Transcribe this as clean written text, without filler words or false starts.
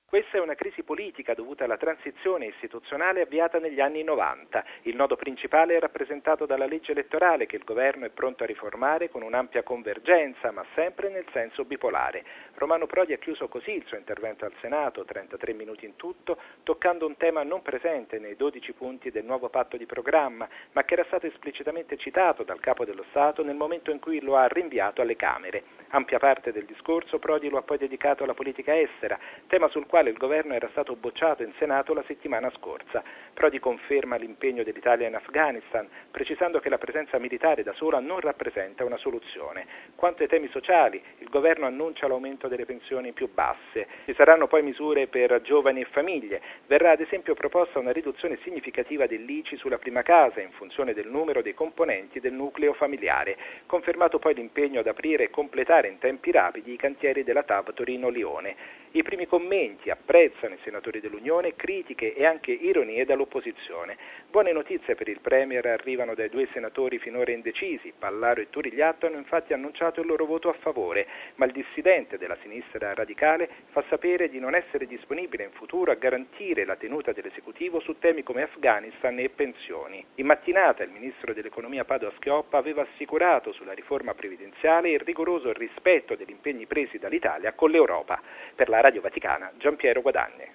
Questa è una crisi politica dovuta alla transizione istituzionale avviata negli anni 90. Il nodo principale è rappresentato dalla legge elettorale che il governo è pronto a riformare con un'ampia convergenza, ma sempre nel senso bipolare. Romano Prodi ha chiuso così il suo intervento al Senato, 33 minuti in tutto, toccando un tema non presente nei 12 punti del nuovo patto di programma, ma che era stato esplicitamente citato dal Capo dello Stato nel momento in cui lo ha rinviato alle Camere. Ampia parte del discorso Prodi lo ha poi dedicato alla politica estera, tema sul quale il governo era stato bocciato in Senato la settimana scorsa. Prodi conferma l'impegno dell'Italia in Afghanistan, precisando che la presenza militare da sola non rappresenta una soluzione. Quanto ai temi sociali, il governo annuncia l'aumento delle pensioni più basse. Ci saranno poi misure per giovani e famiglie. Verrà ad esempio proposta una riduzione significativa dell'ICI sulla prima casa in funzione del numero dei componenti del nucleo familiare. Confermato poi l'impegno ad aprire e completare in tempi rapidi i cantieri della TAV Torino-Lione. I primi commenti apprezzano i senatori dell'Unione, critiche e anche ironie dall'opposizione. Buone notizie per il Premier arrivano dai due senatori finora indecisi. Pallaro e Turigliatto hanno infatti annunciato il loro voto a favore, ma il dissidente della sinistra radicale fa sapere di non essere disponibile in futuro a garantire la tenuta dell'esecutivo su temi come Afghanistan e pensioni. In mattinata il ministro dell'economia Padoa-Schioppa aveva assicurato sulla riforma previdenziale il rigoroso rispetto degli impegni presi dall'Italia con l'Europa. Per la Radio Vaticana, Giampiero Guadagni.